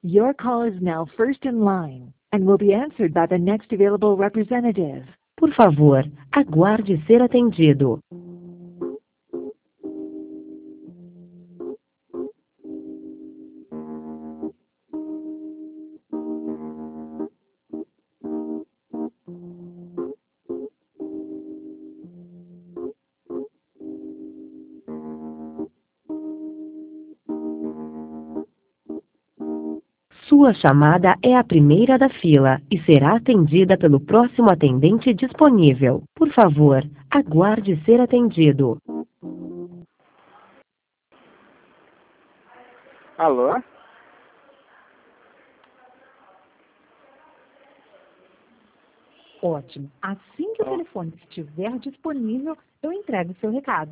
Your call is now first in line and will be answered by the next available representative. Por favor, aguarde ser atendido. Sua chamada é a primeira da fila e será atendida pelo próximo atendente disponível. Por favor, aguarde ser atendido. Alô? Ótimo. Assim que o telefone estiver disponível, eu entrego o seu recado.